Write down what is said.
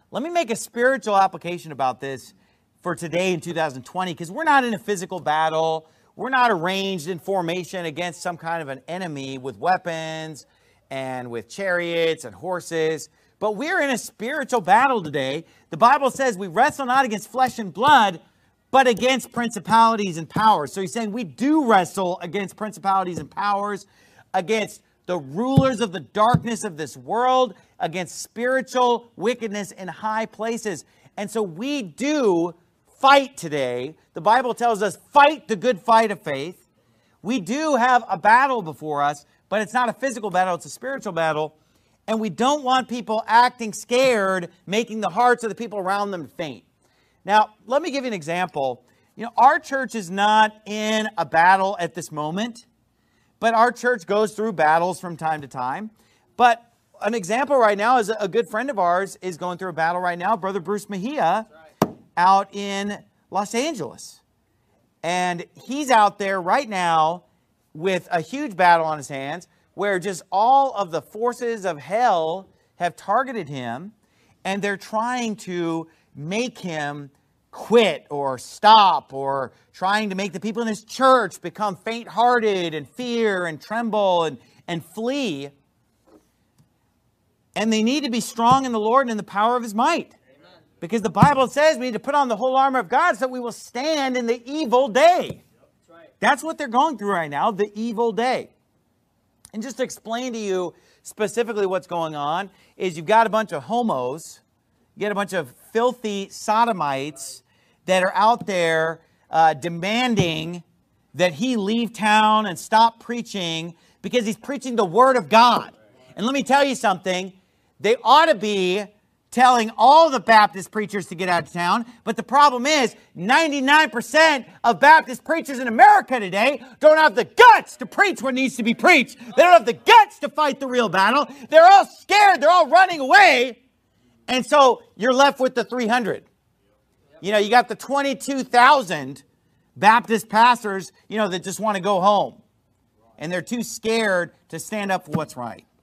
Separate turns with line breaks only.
Let me make a spiritual application about this for today in 2020, because we're not in a physical battle. We're not arranged in formation against some kind of an enemy with weapons and with chariots and horses. But we're in a spiritual battle today. The Bible says we wrestle not against flesh and blood, but against principalities and powers. So he's saying we do wrestle against principalities and powers, against the rulers of the darkness of this world, against spiritual wickedness in high places. And so we do fight today. The Bible tells us, fight the good fight of faith. We do have a battle before us, but it's not a physical battle, it's a spiritual battle. And we don't want people acting scared, making the hearts of the people around them faint. Now, let me give you an example. Our church is not in a battle at this moment, but our church goes through battles from time to time. But an example right now is a good friend of ours is going through a battle right now, Brother Bruce Mejia, out in Los Angeles. And he's out there right now with a huge battle on his hands where just all of the forces of hell have targeted him, and they're trying to make him quit or stop, or trying to make the people in his church become faint-hearted and fear and tremble and flee. And they need to be strong in the Lord and in the power of his might. Amen. Because the Bible says we need to put on the whole armor of God so that we will stand in the evil day. That's right. That's what they're going through right now, the evil day. And just to explain to you specifically what's going on is you've got a bunch of homos, you get a bunch of filthy sodomites that are out there demanding that he leave town and stop preaching because he's preaching the Word of God. And let me tell you something, they ought to be telling all the Baptist preachers to get out of town, but the problem is 99% of Baptist preachers in America today don't have the guts to preach what needs to be preached. They don't have the guts to fight the real battle. They're all scared. They're all running away. And so you're left with the 300. You got the 22,000 Baptist pastors, that just want to go home. And they're too scared to stand up for what's right.